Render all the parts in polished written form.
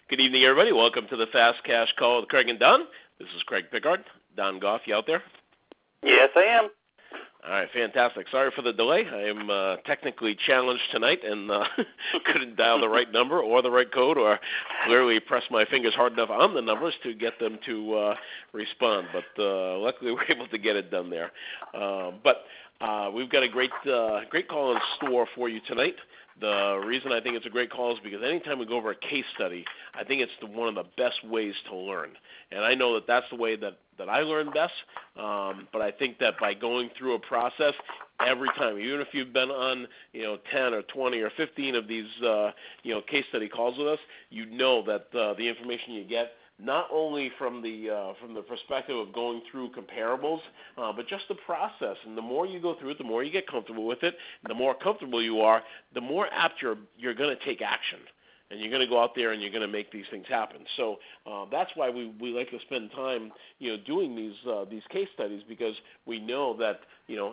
Good evening, everybody. Welcome to the Fast Cash Call with Craig and Don. This is Craig Pickard. Don Goff, you out there? Yes, I am. All right, fantastic. Sorry for the delay. I am technically challenged tonight and couldn't dial the right number or the right code or clearly press my fingers hard enough on the numbers to get them to respond. But luckily, we're able to get it done there. But we've got a great call in store for you tonight. The reason I think it's a great call is because anytime we go over a case study, I think it's one of the best ways to learn. And I know that that's the way that I learn best, but I think that by going through a process every time, even if you've been on 10 or 20 or 15 of these case study calls with us, you know that the information you get, not only from the perspective of going through comparables, but just the process. And the more you go through it, the more you get comfortable with it. And the more comfortable you are, the more apt you're going to take action. And you're going to go out there and you're going to make these things happen. So that's why we like to spend time, doing these case studies, because we know that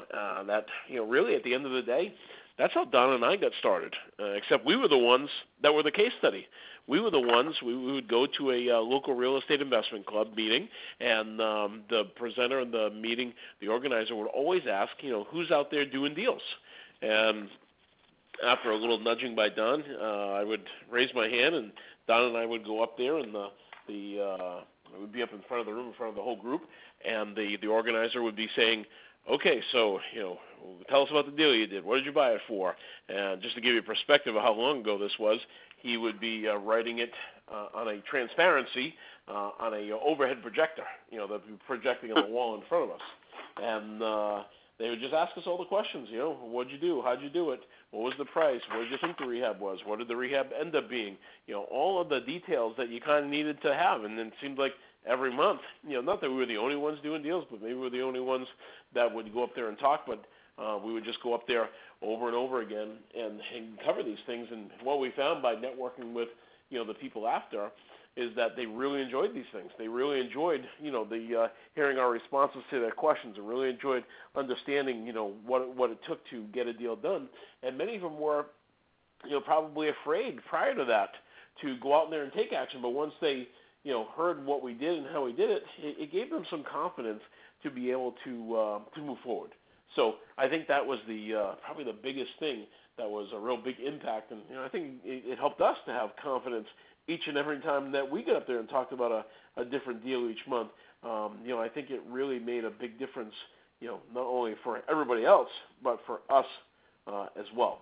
really at the end of the day, that's how Don and I got started. Except we were the ones that were the case study. We were the ones, we would go to a local real estate investment club meeting, and the presenter of the meeting, the organizer, would always ask, who's out there doing deals? And after a little nudging by Don, I would raise my hand, and Don and I would go up there, and I would be up in front of the room, in front of the whole group, and the organizer would be saying, okay, so, tell us about the deal you did. What did you buy it for? And just to give you a perspective of how long ago this was, he would be writing it on a transparency on a overhead projector, that would be projecting on the wall in front of us. And they would just ask us all the questions, what'd you do? How'd you do it? What was the price? What did you think the rehab was? What did the rehab end up being? All of the details that you kind of needed to have. And then it seemed like every month, not that we were the only ones doing deals, but maybe we were the only ones that would go up there and talk, but we would just go up there over and over again and cover these things. And what we found by networking with, the people after, is that they really enjoyed these things. They really enjoyed, the hearing our responses to their questions, and really enjoyed understanding, what it took to get a deal done. And many of them were, probably afraid prior to that to go out there and take action. But once they, heard what we did and how we did it, it gave them some confidence to be able to move forward. So I think that was probably the biggest thing that was a real big impact. And I think it helped us to have confidence each and every time that we got up there and talked about a different deal each month. I think it really made a big difference, not only for everybody else, but for us as well.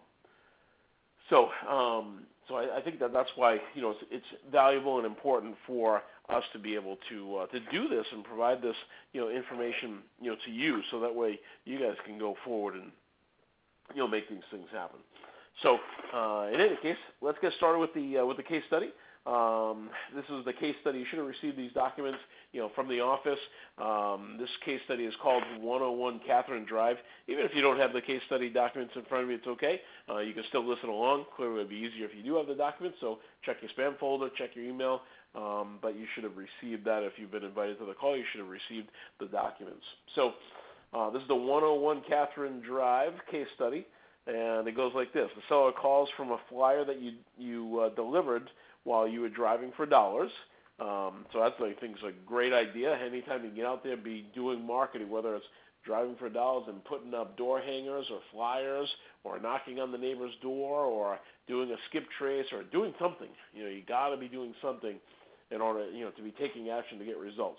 So I think that's why it's valuable and important for us to be able to do this and provide this information to you, so that way you guys can go forward and make these things happen. So in any case, let's get started with the case study. This is the case study. You should have received these documents, from the office. This case study is called 101 Catherine Drive. Even if you don't have the case study documents in front of you, it's okay. You can still listen along. Clearly, it would be easier if you do have the documents. So check your spam folder, check your email. But you should have received that. If you've been invited to the call, you should have received the documents. So this is the 101 Catherine Drive case study, and it goes like this. The seller calls from a flyer that you delivered while you were driving for dollars. So that's, I think, is a great idea. Anytime you get out there, be doing marketing, whether it's driving for dollars and putting up door hangers or flyers, or knocking on the neighbor's door, or doing a skip trace, or doing something. You got to be doing something in order, to be taking action to get results.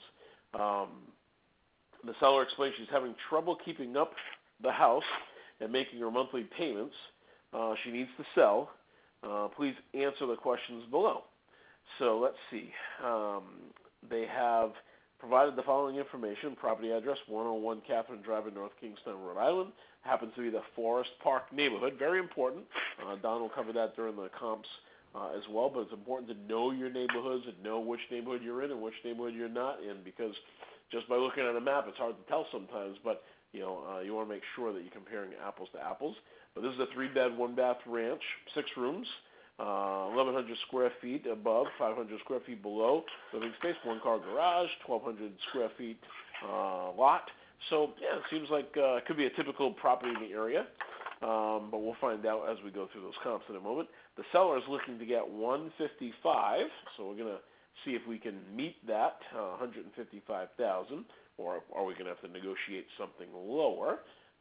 The seller explains she's having trouble keeping up the house and making her monthly payments. She needs to sell. Please answer the questions below. So let's see. They have provided the following information: property address, 101 Catherine Drive in North Kingstown, Rhode Island. Happens to be the Forest Park neighborhood. Very important. Don will cover that during the comps as well, but it's important to know your neighborhoods and know which neighborhood you're in and which neighborhood you're not in, because just by looking at a map, it's hard to tell sometimes, but you want to make sure that you're comparing apples to apples. But this is a 3-bed, 1-bath ranch, 6 rooms, 1,100 square feet above, 500 square feet below, living space, 1-car garage, 1,200 square feet lot. So, yeah, it seems like it could be a typical property in the area. but we'll find out as we go through those comps in a moment. The seller is looking to get 155, so we're going to see if we can meet that 155,000, or are we going to have to negotiate something lower?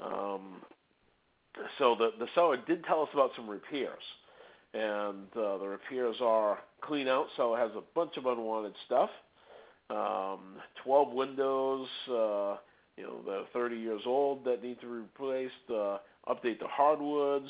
So the seller did tell us about some repairs, and the repairs are clean out. Seller has a bunch of unwanted stuff. 12 windows, that are 30 years old that need to be replaced. Update the hardwoods.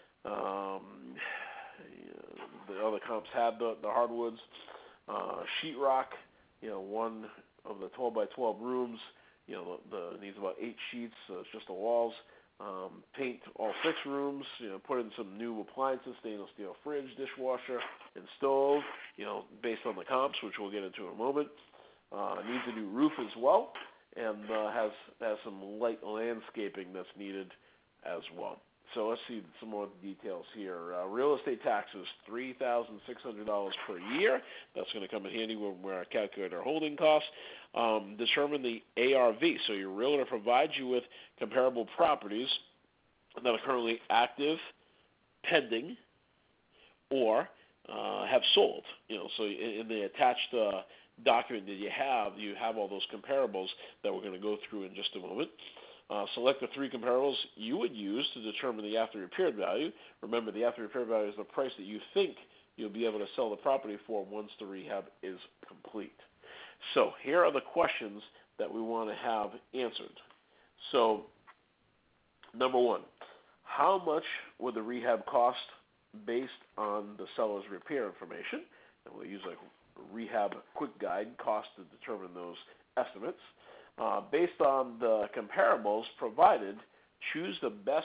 The other comps had the hardwoods. Sheetrock. One of the 12 by 12 rooms. Needs about 8 sheets. It's just the walls. Paint all 6 rooms. Put in some new appliances: stainless steel fridge, dishwasher, and stove. Based on the comps, which we'll get into in a moment. Needs a new roof as well, and has some light landscaping that's needed as well. So let's see some more details here. Real estate taxes, $3,600 per year. That's going to come in handy when we're calculating our holding costs. Determine the ARV. So your realtor provides you with comparable properties that are currently active, pending, or have sold. So in the attached document that you have all those comparables that we're going to go through in just a moment. Select the 3 comparables you would use to determine the after repaired value. Remember, the after repaired value is the price that you think you'll be able to sell the property for once the rehab is complete. So here are the questions that we want to have answered. So, number 1, how much would the rehab cost based on the seller's repair information? And we'll use a rehab quick guide cost to determine those estimates. Based on the comparables provided, choose the best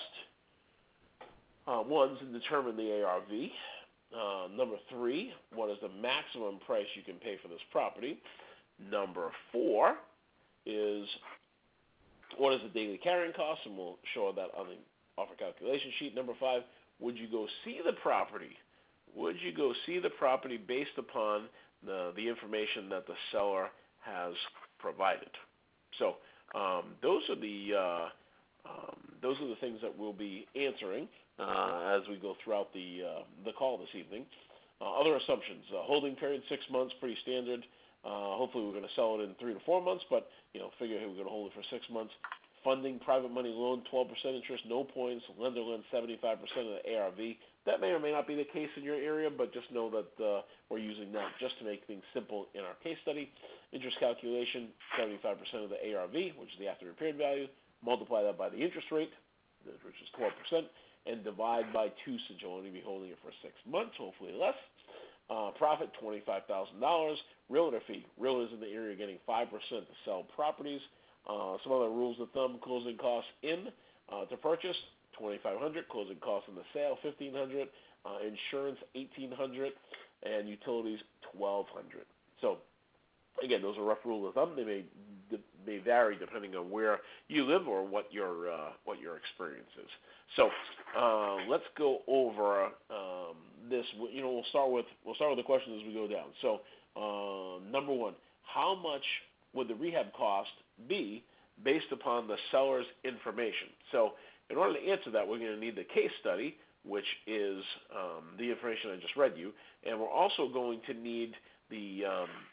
ones and determine the ARV. Number 3, what is the maximum price you can pay for this property? Number 4 is what is the daily carrying cost, and we'll show that on the offer calculation sheet. Number 5, would you go see the property? Would you go see the property based upon the information that the seller has provided? So those are the things that we'll be answering as we go throughout the call this evening. Other assumptions: holding period 6 months, pretty standard. Hopefully we're going to sell it in 3 to 4 months, but figure hey, we're going to hold it for 6 months. Funding: private money loan, 12% interest, no points. Lender lends 75% of the ARV. That may or may not be the case in your area, but just know that we're using that just to make things simple in our case study. Interest calculation: 75% of the ARV, which is the after repaired value. Multiply that by the interest rate, which is 12%, and divide by 2, since you'll only be holding it for 6 months, hopefully less. Profit: $25,000. Realtor fee: realtors in the area getting 5% to sell properties. Some other rules of thumb: closing costs to purchase, $2,500. Closing costs in the sale, $1,500. Insurance, $1,800, and utilities, $1,200. So, again, those are rough rules of thumb. They may vary depending on where you live or what your experience is. So, let's go over this. We'll start with the questions as we go down. So, number 1, how much would the rehab cost be based upon the seller's information? So, in order to answer that, we're going to need the case study, which is the information I just read you, and we're also going to need the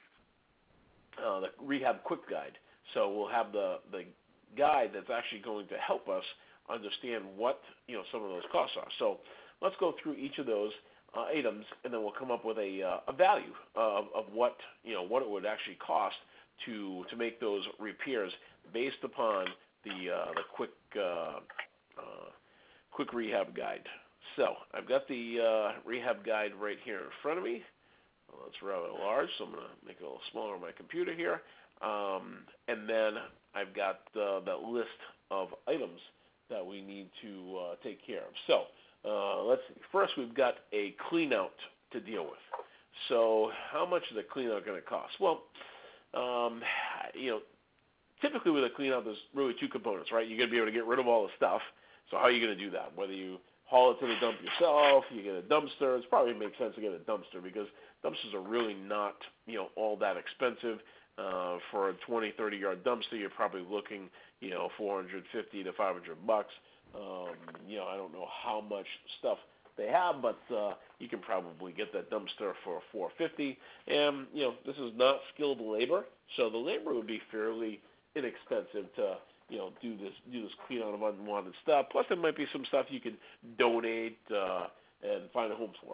rehab quick guide. So we'll have the guide that's actually going to help us understand what some of those costs are. So let's go through each of those items, and then we'll come up with a value of what it would actually cost to make those repairs based upon the quick rehab guide. So I've got the rehab guide right here in front of me. Well, it's rather large, so I'm going to make it a little smaller on my computer here. And then I've got that list of items that we need to take care of. So let's see. First, we've got a clean out to deal with. So how much is a clean out going to cost? Well, typically with a clean out, there's really 2 components, right? You're going to be able to get rid of all the stuff. So how are you going to do that? Whether you haul it to the dump yourself, you get a dumpster. It probably makes sense to get a dumpster because dumpsters are really not, all that expensive. For a 20, 30-yard dumpster, you're probably looking, $450 to $500. I don't know how much stuff they have, but you can probably get that dumpster for $450. And this is not skilled labor, so the labor would be fairly inexpensive to do this clean out of unwanted stuff. Plus, there might be some stuff you can donate and find a home for.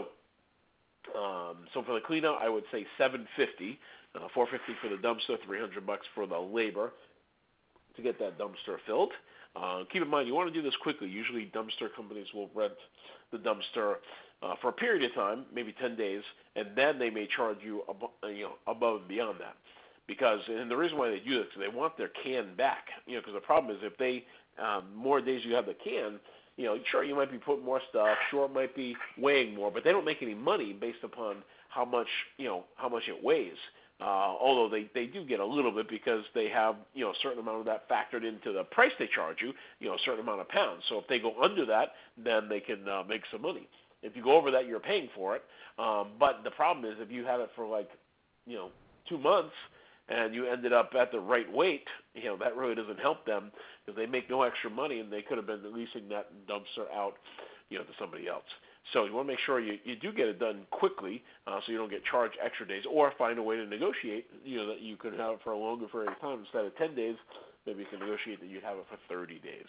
So for the clean out, I would say $750, $450 for the dumpster, $300 for the labor to get that dumpster filled. Keep in mind, you want to do this quickly. Usually dumpster companies will rent the dumpster for a period of time, maybe 10 days, and then they may charge you above and beyond that. And the reason why they do this is they want their can back. Because the problem is if they more days you have the can, sure, you might be putting more stuff, sure, it might be weighing more, but they don't make any money based upon how much it weighs. Although they do get a little bit because they have a certain amount of that factored into the price they charge you, a certain amount of pounds. So if they go under that, then they can make some money. If you go over that, you're paying for it. But the problem is if you have it for 2 months and you ended up at the right weight, that really doesn't help them because they make no extra money and they could have been leasing that dumpster out, to somebody else. So you want to make sure you do get it done quickly so you don't get charged extra days, or find a way to negotiate, that you could have it for a longer period of time. Instead of 10 days, maybe you can negotiate that you'd have it for 30 days.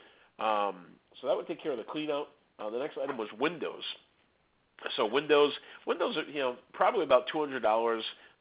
So that would take care of the clean out. The next item was windows. So windows are, probably about $200,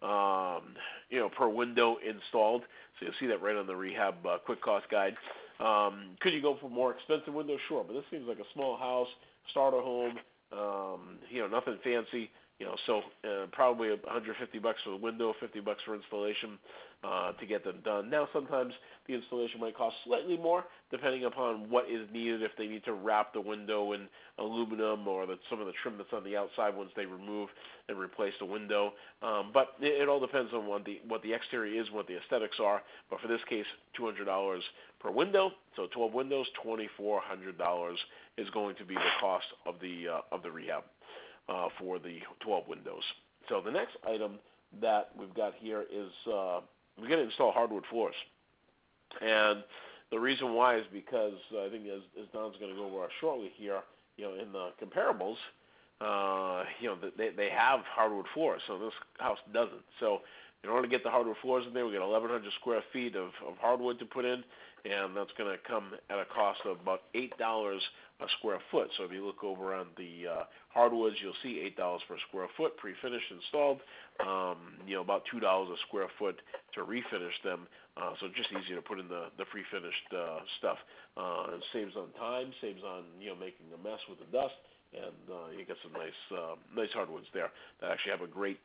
per window installed. So you'll see that right on the rehab quick cost guide. Could you go for more expensive windows? Sure, but this seems like a small house, starter home, nothing fancy. So probably $150 for the window, $50 for installation to get them done. Now, sometimes the installation might cost slightly more, depending upon what is needed. If they need to wrap the window in aluminum or some of the trim that's on the outside once they remove and replace the window. But it all depends on what the exterior is, what the aesthetics are. But for this case, $200 per window. So 12 windows, $2,400 is going to be the cost of the rehab for the 12 windows. So the next item that we've got here is we're going to install hardwood floors. And the reason why is because I think as Don's going to go over shortly here, in the comparables, they have hardwood floors, so this house doesn't. So in order to get the hardwood floors in there, we got 1,100 square feet of hardwood to put in, and that's going to come at a cost of about $8 a square foot. So if you look over on the hardwoods, you'll see $8 per square foot, pre-finished, installed. About $2 a square foot to refinish them. So just easier to put in the pre-finished stuff. It saves on time, saves on making a mess with the dust, and you get some nice hardwoods there that actually have a great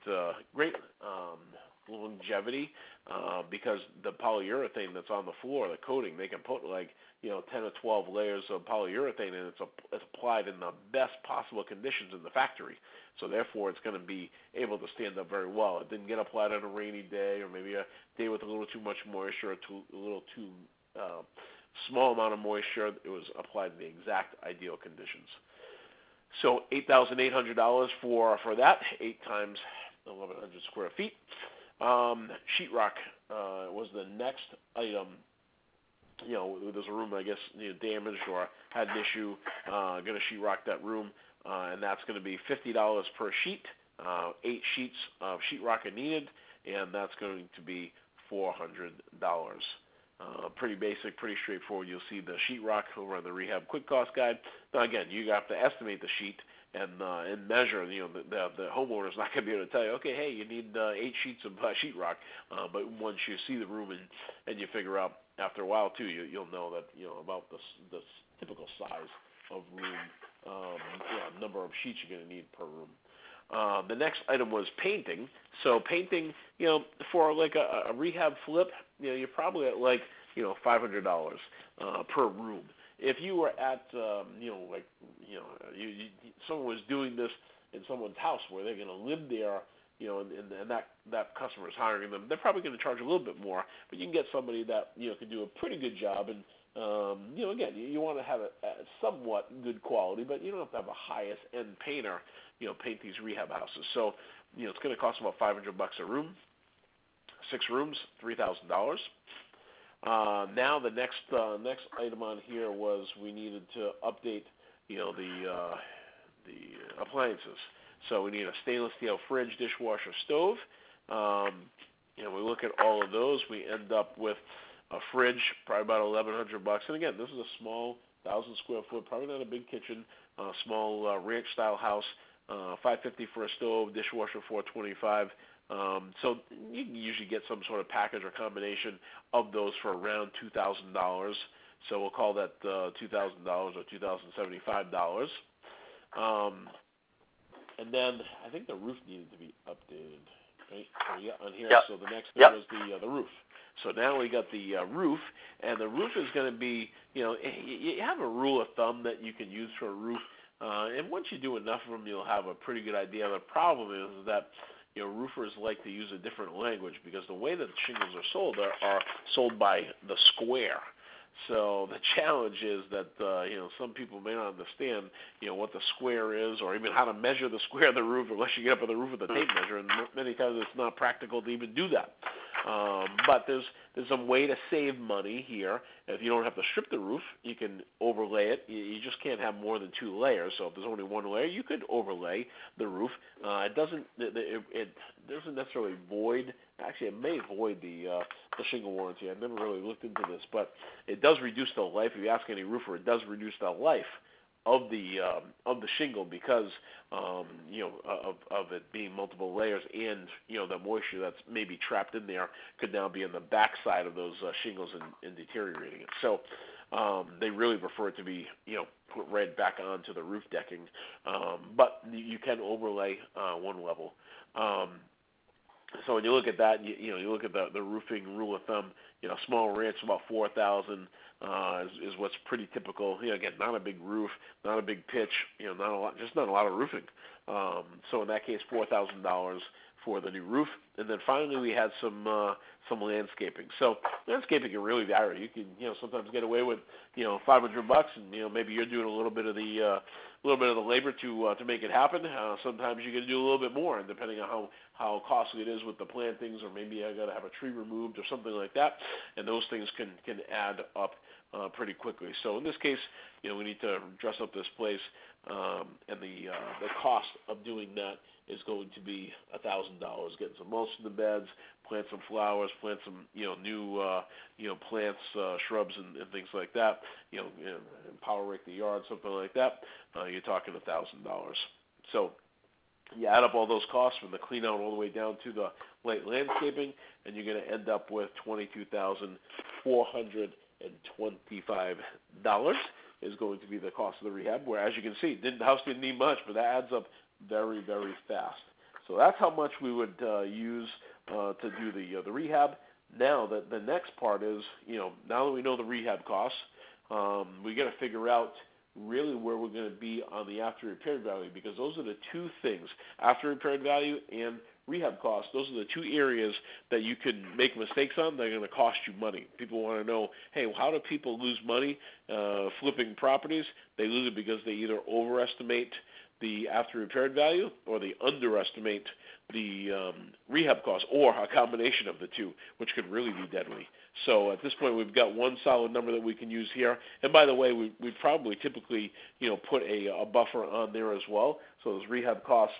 longevity because the polyurethane that's on the floor, the coating, they can put 10 or 12 layers of polyurethane, and it's applied in the best possible conditions in the factory. So therefore, it's going to be able to stand up very well. It didn't get applied on a rainy day or maybe a day with a little too much moisture or a little too small amount of moisture. It was applied in the exact ideal conditions. So $8,800 for that, 8 times 1,100 square feet. Sheetrock was the next item. There's a room, I guess, damaged or had an issue, going to sheetrock that room, and that's going to be $50 per sheet. 8 sheets of sheetrock are needed, and that's going to be $400. Pretty basic, pretty straightforward. You'll see the sheetrock over on the Rehab Quick Cost Guide. Now, again, you have to estimate the sheet and measure. The homeowner's not going to be able to tell you, okay, hey, you need 8 sheets of sheetrock. But once you see the room and you figure out after a while too, you'll know that about the typical size of room, number of sheets you're going to need per room. The next item was painting. So painting, for like a rehab flip, you're probably at $500 per room. If you were at, someone was doing this in someone's house where they're going to live there, and that customer is hiring them, they're probably going to charge a little bit more. But you can get somebody that can do a pretty good job, and again, you want to have a somewhat good quality, but you don't have to have a highest end painter, paint these rehab houses. So, it's going to cost about $500 a room. 6 rooms, $3,000. Now the next item on here was we needed to update, the appliances. So we need a stainless steel fridge, dishwasher, stove. We look at all of those. We end up with a fridge, probably about $1,100. And again, this is a small 1,000 square foot, probably not a big kitchen, small ranch style house. $550 for a stove, dishwasher $425. So you can usually get some sort of package or combination of those for around $2,000. So we'll call that $2,000 or $2,075. And then I think the roof needed to be updated, right? On here. Yep. So the next thing was the roof. So now we got the roof, and the roof is going to be, you have a rule of thumb that you can use for a roof, and once you do enough of them, you'll have a pretty good idea. The problem is that roofers like to use a different language because the way that shingles are sold are sold by the square. So the challenge is that some people may not understand what the square is, or even how to measure the square of the roof, unless you get up on the roof with a tape measure, and many times it's not practical to even do that. But there's some way to save money here. If you don't have to strip the roof, you can overlay it. You just can't have more than 2 layers. So if there's only 1 layer, you could overlay the roof. It doesn't necessarily void. Actually, it may void the shingle warranty. I've never really looked into this, but it does reduce the life. If you ask any roofer, it does reduce the life of the shingle because of it being multiple layers, and the moisture that's maybe trapped in there could now be in the backside of those shingles and deteriorating it. So they really prefer it to be put right back onto the roof decking, but you can overlay 1 level. So when you look at that, you look at the roofing rule of thumb. Small ranch about $4,000 is what's pretty typical. Again, not a big roof, not a big pitch. Not a lot of roofing. So in that case, $4,000 for the new roof, and then finally we had some landscaping. So landscaping can really vary. You can sometimes get away with $500, and maybe you're doing a little bit of the labor to make it happen. Sometimes you can do a little bit more, and depending on how costly it is with the plantings, or maybe I got to have a tree removed or something like that, and those things can add up pretty quickly. So in this case, we need to dress up this place, and the cost of doing that is going to be $1,000. Getting some mulch in the beds, plant some flowers, plant some new plants, shrubs and things like that. And power rake the yard, something like that. You're talking $1,000. So you add up all those costs from the clean out all the way down to the light landscaping, and you're going to end up with $22,425 is going to be the cost of the rehab. Where, as you can see, the house didn't need much, but that adds up very, very fast. So that's how much we would use to do the rehab. Now the next part is, now that we know the rehab costs, we got to figure out really where we're going to be on the after repaired value, because those are the 2 things, after repaired value and rehab costs. Those are the 2 areas that you can make mistakes on. They're going to cost you money. People want to know, hey, how do people lose money flipping properties? They lose it because they either overestimate the after repaired value, or they underestimate the rehab costs, or a combination of the 2, which could really be deadly. So at this point, we've got one solid number that we can use here. And by the way, we probably typically put a buffer on there as well. So those rehab costs,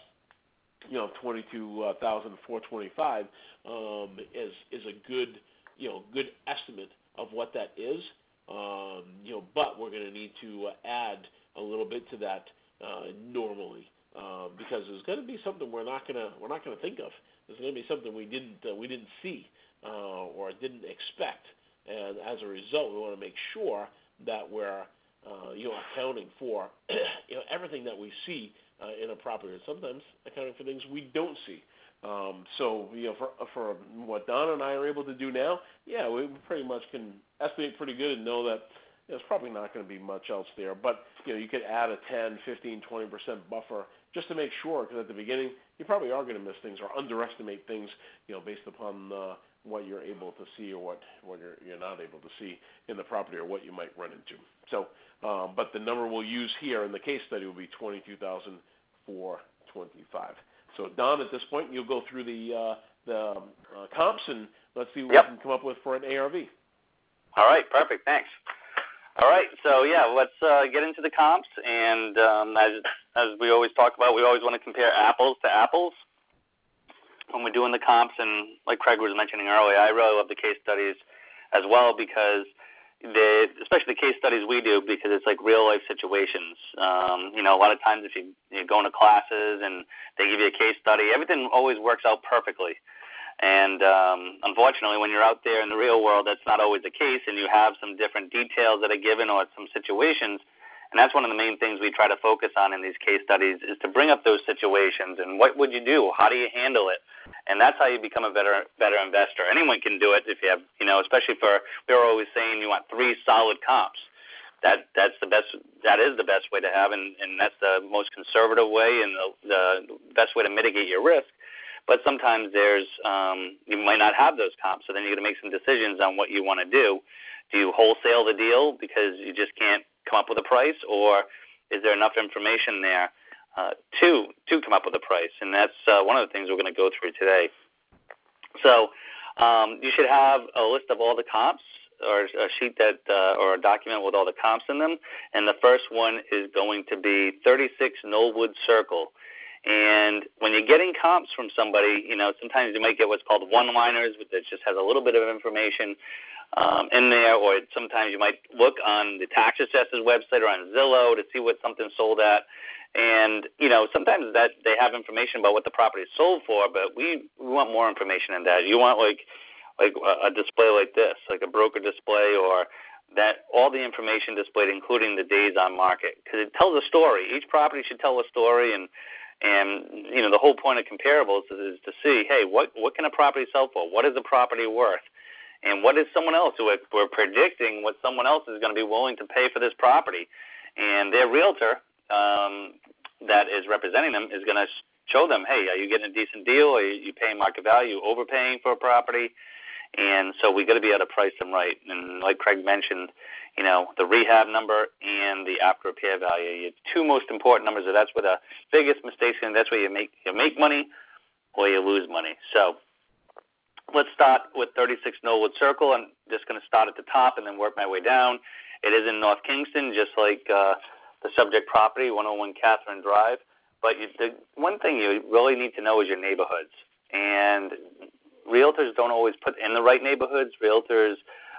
$22,425 is a good estimate of what that is. But we're going to need to add a little bit to that normally, because there's going to be something we're not going to think of. There's going to be something we didn't see or didn't expect, and as a result, we want to make sure that we're accounting for everything that we see in a property, and sometimes accounting for things we don't see. So for what Don and I are able to do now, we pretty much can estimate pretty good and know that there's probably not going to be much else there. But you could add a 10, 15, 20% buffer just to make sure, because at the beginning you probably are going to miss things or underestimate things, based upon what you're able to see or what you're not able to see in the property, or what you might run into. So, but the number we'll use here in the case study will be $22,425. So Don, at this point, you'll go through the comps, and let's see what we can come up with for an ARV. All right, perfect. Thanks. All right, so let's get into the comps. And as we always talk about, we always want to compare apples to apples when we're doing the comps. And like Craig was mentioning earlier, I really love the case studies as well because especially the case studies we do, because it's like real life situations. A lot of times if you go into classes and they give you a case study, everything always works out perfectly. And unfortunately, when you're out there in the real world, that's not always the case, and you have some different details that are given or some situations. And that's one of the main things we try to focus on in these case studies is to bring up those situations and what would you do? How do you handle it? And that's how you become a better investor. Anyone can do it if you have, especially we're always saying you want 3 solid comps. That's the best. That is the best way to have, and that's the most conservative way and the best way to mitigate your risk. But sometimes you might not have those comps, so then you're going to make some decisions on what you want to do. Do you wholesale the deal because you just can't come up with a price, or is there enough information there to come up with a price? And that's one of the things we're going to go through today. So you should have a list of all the comps, or a sheet or a document with all the comps in them. And the first one is going to be 36 Knollwood Circle. And when you're getting comps from somebody, sometimes you might get what's called one-liners, that just has a little bit of information in there, or sometimes you might look on the tax assessor's website or on Zillow to see what something's sold at. And, sometimes that they have information about what the property is sold for, but we want more information than that. You want like a display like this, like a broker display, or that all the information displayed, including the days on market, because it tells a story. Each property should tell a story, and the whole point of comparables is to see, hey, what can a property sell for? What is the property worth? And what is someone else? We're predicting what someone else is going to be willing to pay for this property. And their realtor that is representing them is going to show them, hey, are you getting a decent deal? Are you paying market value, overpaying for a property? And so we got to be able to price them right. And like Craig mentioned, the rehab number and the after repair value, your 2 most important numbers. That's where the biggest mistakes, and that's where you make money or you lose money. So let's start with 36 Knollwood Circle. I'm just going to start at the top and then work my way down. It is in North Kingston, just like the subject property, 101 Catherine Drive. But the one thing you really need to know is your neighborhoods. And realtors don't always put in the right neighborhoods. Realtors,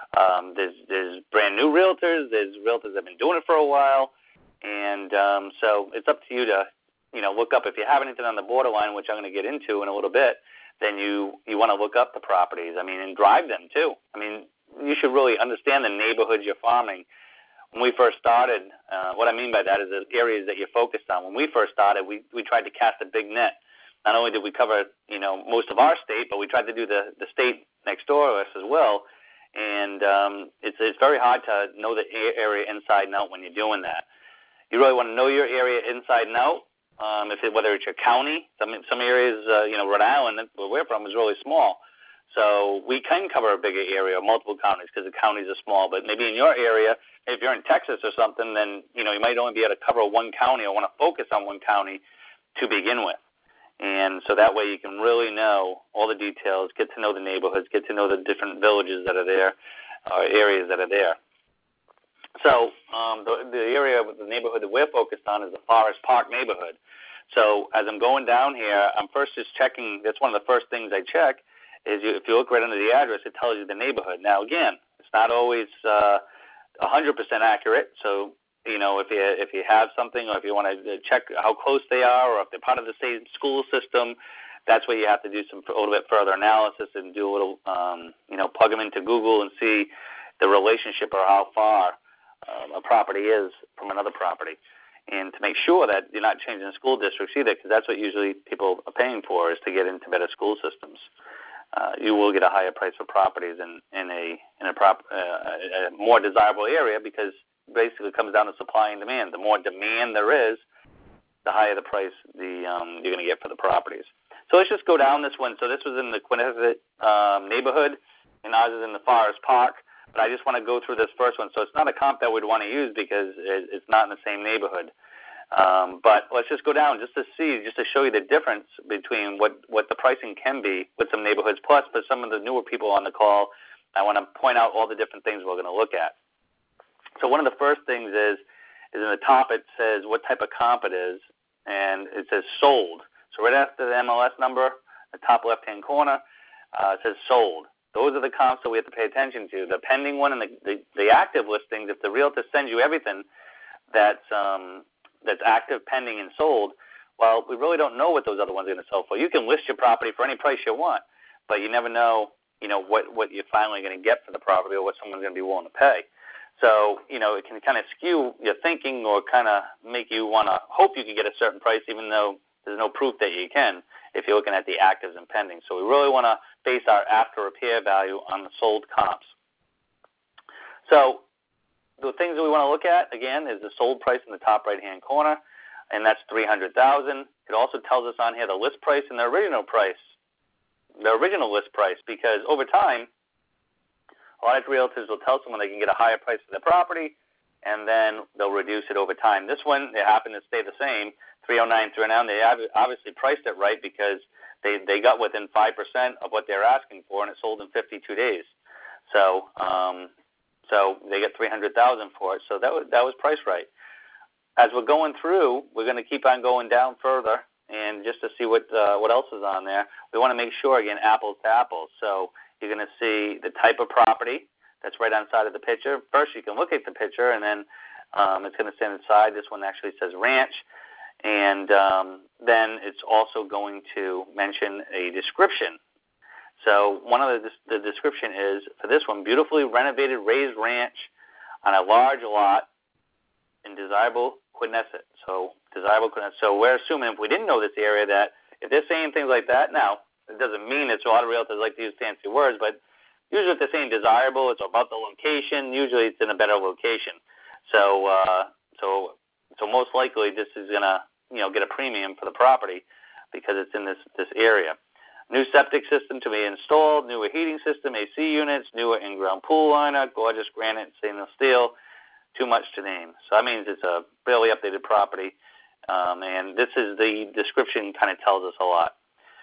there's brand new realtors. There's realtors that have been doing it for a while. And so it's up to you to, look up. If you have anything on the borderline, which I'm going to get into in a little bit, then you want to look up the properties. And drive them too. You should really understand the neighborhoods you're farming. When we first started, what I mean by that is the areas that you're focused on. When we first started, we tried to cast a big net. Not only did we cover, most of our state, but we tried to do the state next door to us as well. And it's very hard to know the area inside and out when you're doing that. You really want to know your area inside and out, whether it's your county. Some areas, Rhode Island, where we're from, is really small. So we can cover a bigger area, multiple counties, because the counties are small. But maybe in your area, if you're in Texas or something, then you might only be able to cover one county or want to focus on one county to begin with. And so that way you can really know all the details, get to know the neighborhoods, get to know the different villages that are there, areas that are there. So the area, the neighborhood that we're focused on is the Forest Park neighborhood. So as I'm going down here, I'm first just checking. That's one of the first things I check is if you look right under the address, it tells you the neighborhood. Now, again, it's not always 100% accurate. So, if you have something, or if you want to check how close they are, or if they're part of the same school system, that's where you have to do a little bit further analysis and do a little, plug them into Google and see the relationship or how far a property is from another property. And to make sure that you're not changing the school districts either, because that's what usually people are paying for, is to get into better school systems. You will get a higher price for properties in a more desirable area, because basically it comes down to supply and demand. The more demand there is, the higher the price you're going to get for the properties. So let's just go down this one. So this was in the Quinnipiac neighborhood, and ours is in the Forest Park. But I just want to go through this first one. So it's not a comp that we'd want to use because it's not in the same neighborhood. But let's just go down just to show you the difference between what the pricing can be with some neighborhoods. Plus, for some of the newer people on the call, I want to point out all the different things we're going to look at. So one of the first things is in the top it says what type of comp it is, and it says sold. So right after the MLS number, the top left-hand corner, it says sold. Those are the comps that we have to pay attention to. The pending one and the active listings, if the realtor sends you everything that's active, pending, and sold, well, we really don't know what those other ones are going to sell for. You can list your property for any price you want, but you never know, what you're finally going to get for the property or what someone's going to be willing to pay. So, it can kind of skew your thinking or kind of make you want to hope you can get a certain price even though there's no proof that you can if you're looking at the actives and pending. So we really want to base our after repair value on the sold comps. So the things that we want to look at, again, is the sold price in the top right-hand corner, and that's $300,000. It also tells us on here the list price and the original list price, because over time, a lot of realtors will tell someone they can get a higher price for their property, and then they'll reduce it over time. This one, it happened to stay the same, $309, $309. They obviously priced it right because they got within 5% of what they're asking for, and it sold in 52 days. So they get $300,000 for it. So that was priced right. As we're going through, we're going to keep on going down further, and just to see what else is on there, we want to make sure, again, apples to apples. So you're going to see the type of property that's right on the side of the picture. First, you can look at the picture, and then it's going to say inside. This one actually says ranch. And then it's also going to mention a description. So one of the description is, for this one, beautifully renovated raised ranch on a large lot in desirable Quinnesset. So we're assuming, if we didn't know this area, that if they're saying things like that, now, it doesn't mean it's, a lot of realtors like to use fancy words, but usually if they're saying desirable, it's about the location. Usually it's in a better location. So most likely this is going to get a premium for the property because it's in this area. New septic system to be installed, newer heating system, AC units, newer in-ground pool liner, gorgeous granite and stainless steel. Too much to name. So that means it's a fairly updated property, and this is the description kind of tells us a lot.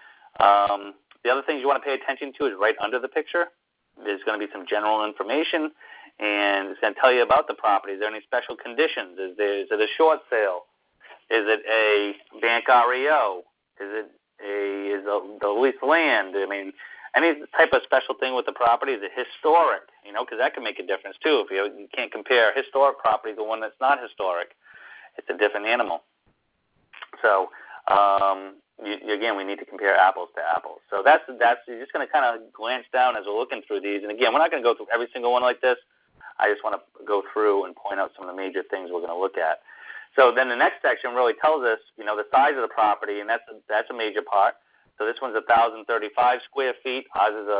The other things you want to pay attention to is right under the picture. There's going to be some general information, and it's going to tell you about the property. Is there any special conditions? Is it a short sale? Is it a bank REO? Is the leased land? I mean, any type of special thing with the property. Is it historic? Because that can make a difference too. If you can't compare historic property to one that's not historic, it's a different animal. So again, we need to compare apples to apples. So that's you're just going to kind of glance down as we're looking through these. And again, we're not going to go through every single one like this. I just want to go through and point out some of the major things we're going to look at. So then the next section really tells us, the size of the property, and that's a major part. So this one's 1,035 square feet. Ours is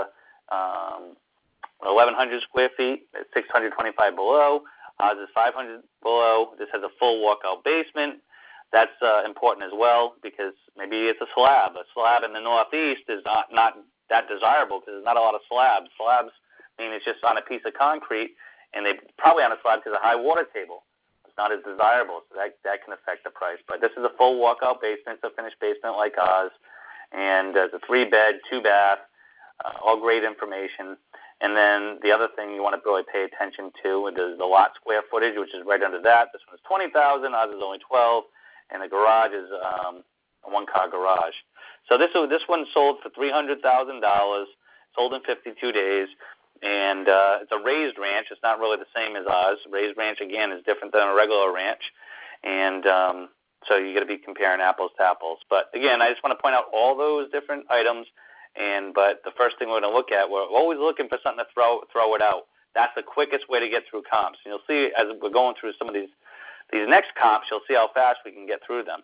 1,100 square feet. It's 625 below. Ours is 500 below. This has a full walkout basement. That's important as well because maybe it's a slab. A slab in the Northeast is not that desirable because there's not a lot of slabs. Slabs mean it's just on a piece of concrete, and they probably on a slab because of a high water table. Not as desirable, so that can affect the price. But this is a full walkout basement. It's a finished basement like ours, and it's a 3-bed, 2-bath, all great information. And then the other thing you want to really pay attention to is the lot square footage, which is right under that. This one is 20,000. Ours is only 12, and the garage is a one-car garage. So this one sold for $300,000, sold in 52 days. And it's a raised ranch. It's not really the same as ours. Raised ranch, again, is different than a regular ranch. And so you got to be comparing apples to apples. But, again, I just want to point out all those different items. But the first thing we're going to look at, we're always looking for something to throw it out. That's the quickest way to get through comps. And you'll see as we're going through some of these next comps, you'll see how fast we can get through them.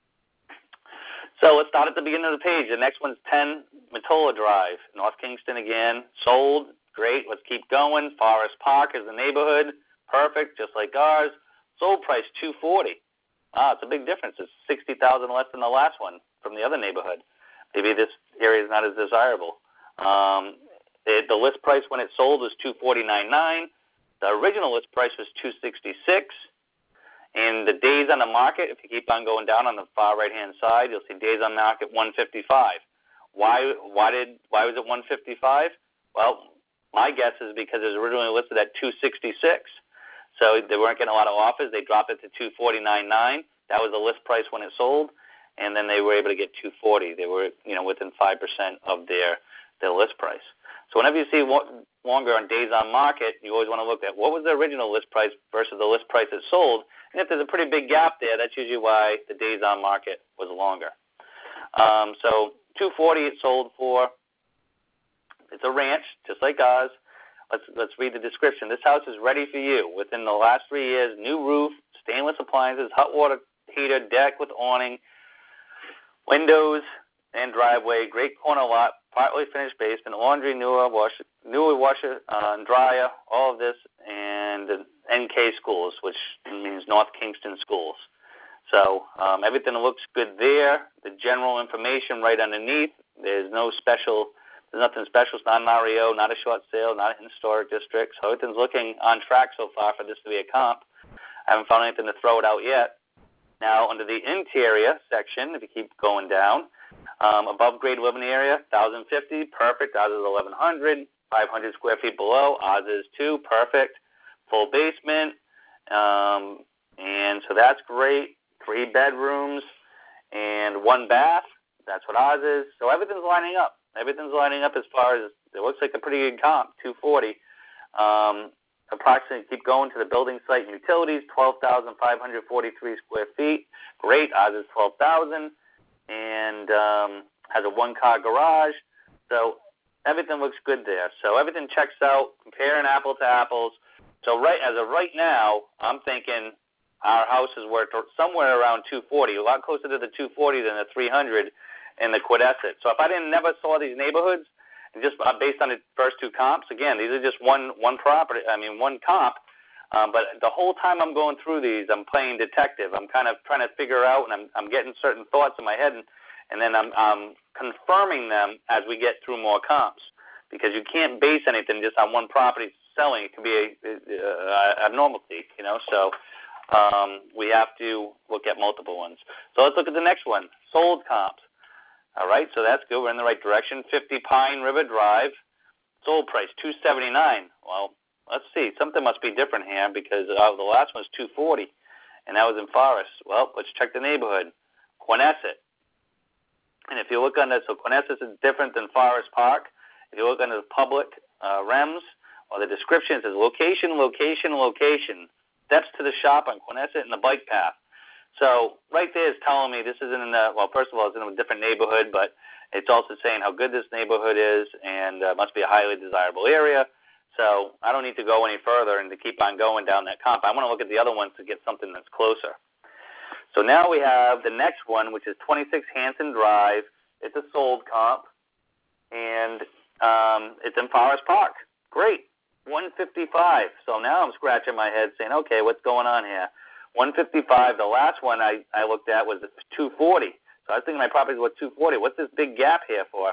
So let's start at the beginning of the page. The next one's 10 Matola Drive, North Kingston again, sold. Great, let's keep going. Forest Park is the neighborhood. Perfect, just like ours. Sold price $240. It's a big difference. It's $60,000 less than the last one from the other neighborhood. Maybe this area is not as desirable. The list price when it sold was $249.9. The original list price was $266. And the days on the market, if you keep on going down on the far right-hand side, you'll see days on market 155. Why was it 155? Well, My guess is because it was originally listed at $266, so they weren't getting a lot of offers. They dropped it to $249.9. That was the list price when it sold, and then they were able to get $240. They were, within 5% of their list price. So whenever you see longer on days on market, you always want to look at what was the original list price versus the list price it sold. And if there's a pretty big gap there, that's usually why the days on market was longer. So $240 it sold for. It's a ranch, just like ours. Let's read the description. This house is ready for you. Within the last 3 years, new roof, stainless appliances, hot water heater, deck with awning, windows and driveway, great corner lot, partly finished basement, laundry, newer washer and dryer, all of this, and NK Schools, which means North Kingston Schools. So everything looks good there. The general information right underneath. There's nothing special. It's not an REO, not a short sale, not an historic district. So everything's looking on track so far for this to be a comp. I haven't found anything to throw it out yet. Now, under the interior section, if you keep going down, above grade living area, 1,050, perfect. Ours is 1,100, 500 square feet below. Ours is 2, perfect. Full basement, and so that's great. 3 bedrooms and 1 bath. That's what ours is. So everything's lining up. Everything's lining up as far as it looks like a pretty good comp, 240. Approximately, keep going to the building site and utilities, 12,543 square feet. Great. Ours is 12,000 and has a 1-car garage. So everything looks good there. So everything checks out, comparing apple to apples. So as of right now, I'm thinking our house is worth somewhere around 240, a lot closer to the 240 than the 300 in the Quidesset. So if I never saw these neighborhoods, and just based on the first 2 comps, again, these are just one property. One comp. But the whole time I'm going through these, I'm playing detective. I'm kind of trying to figure out, and I'm getting certain thoughts in my head, and then I'm confirming them as we get through more comps, because you can't base anything just on one property selling. It can be a abnormality, So we have to look at multiple ones. So let's look at the next one, sold comps. All right, so that's good. We're in the right direction. 50 Pine River Drive, sold price $279. Well, let's see. Something must be different here, because the last one was $240, and that was in Forest. Well, let's check the neighborhood. Quinnesset. And if you look under, so Quinnesset is different than Forest Park. If you look under the public REMS, or the description, it says location, location, location. Steps to the shop on Quinnesset and the bike path. So right there is telling me this isn't first of all, it's in a different neighborhood, but it's also saying how good this neighborhood is, and must be a highly desirable area. So I don't need to go any further and to keep on going down that comp. I want to look at the other ones to get something that's closer. So now we have the next one, which is 26 Hanson Drive. It's a sold comp, and it's in Forest Park. Great, 155. So now I'm scratching my head saying, okay, what's going on here? 155. The last one I looked at was 240. So I was thinking my property was 240. What's this big gap here for?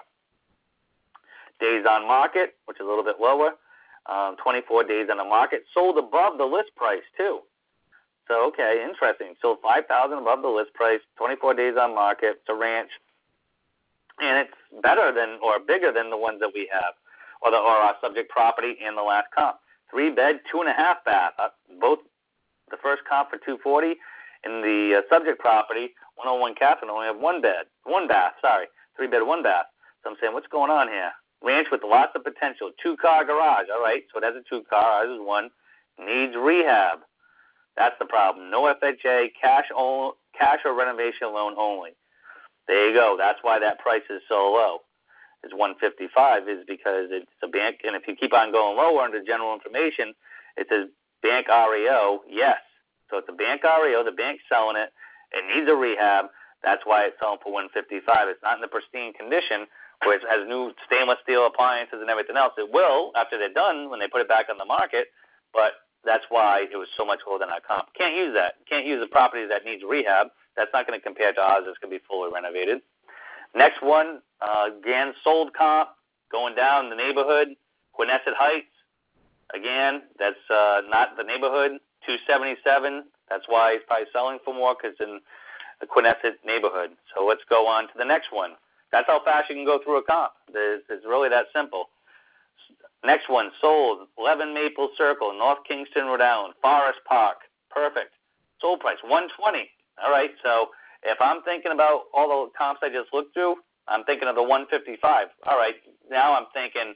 Days on market, which is a little bit lower. 24 days on the market. Sold above the list price too. So okay, interesting. Sold 5,000 above the list price. 24 days on market. It's a ranch, and it's better than or bigger than the ones that we have, or our subject property and the last comp. 3-bed, 2.5 bath. Both the first comp for 240, and the subject property 101 Catherine only have 1 bath. 3-bed, 1 bath. So I'm saying, what's going on here? Ranch with lots of potential. 2-car garage. All right, so it has a 2-car. Ours is 1. Needs rehab. That's the problem. No FHA, cash or renovation loan only. There you go. That's why that price is so low. It's 155 is because it's a bank, and if you keep on going lower under general information, it says bank REO. Yes. So it's a bank REO. The bank's selling it. It needs a rehab. That's why it's selling for 155. It's not in the pristine condition where it has new stainless steel appliances and everything else. It will after they're done when they put it back on the market, but that's why it was so much lower than our comp. Can't use that. Can't use a property that needs rehab. That's not going to compare to ours that's going to be fully renovated. Next one, again, sold comp, going down the neighborhood, Quinnesset Heights. Again, that's not the neighborhood, 277. That's why it's probably selling for more, because it's in the Quinnesset neighborhood. So let's go on to the next one. That's how fast you can go through a comp. It's really that simple. Next one, sold, 11 Maple Circle, North Kingston, Rhode Island, Forest Park. Perfect. Sold price, $120. All right, so if I'm thinking about all the comps I just looked through, I'm thinking of the 155. All right, now I'm thinking,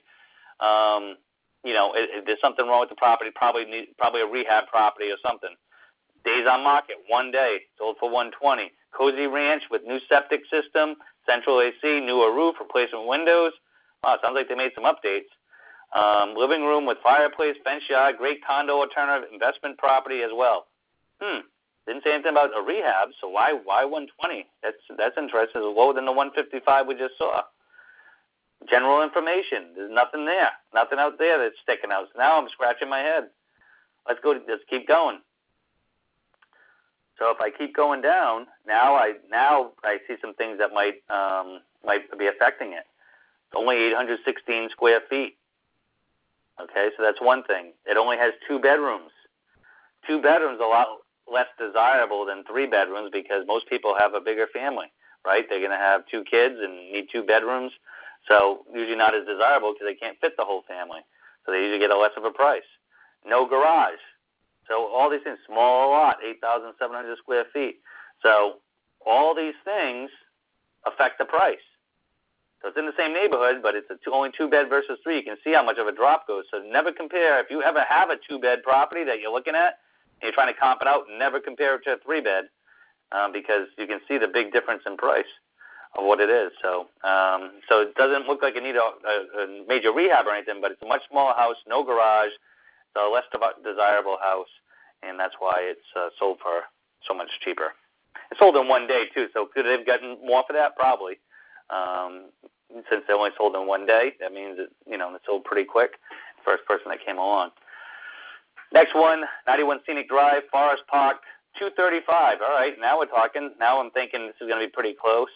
there's something wrong with the property, probably a rehab property or something. Days on market, 1 day, sold for $120. Cozy Ranch with new septic system, central AC, newer roof, replacement windows. Wow, sounds like they made some updates. Living room with fireplace, fence yard, great condo alternative, investment property as well. Didn't say anything about a rehab, so why 120? That's interesting. It's lower than the 155 we just saw. General information. There's nothing there. Nothing out there that's sticking out. So now I'm scratching my head. Let's keep going. So if I keep going down, now I see some things that might be affecting it. It's only 816 square feet. Okay, so that's one thing. It only has 2 bedrooms. 2 bedrooms a lot less desirable than 3 bedrooms because most people have a bigger family, right? They're going to have 2 kids and need 2 bedrooms. So usually not as desirable because they can't fit the whole family. So they usually get a less of a price. No garage. So all these things, small lot, 8,700 square feet. So all these things affect the price. So it's in the same neighborhood, but it's only 2-bed versus 3. You can see how much of a drop goes. So never compare. If you ever have a 2-bed property that you're looking at and you're trying to comp it out, never compare it to a 3-bed because you can see the big difference in price of what it is. So it doesn't look like you need a major rehab or anything, but it's a much smaller house, no garage, it's a less desirable house, and that's why it's sold for so much cheaper. It sold in 1 day, too, so could they have gotten more for that? Probably. Since they only sold in 1 day, that means it sold pretty quick. First person that came along. Next one, 91 Scenic Drive, Forest Park, $235. All right, now we're talking. Now I'm thinking this is going to be pretty close.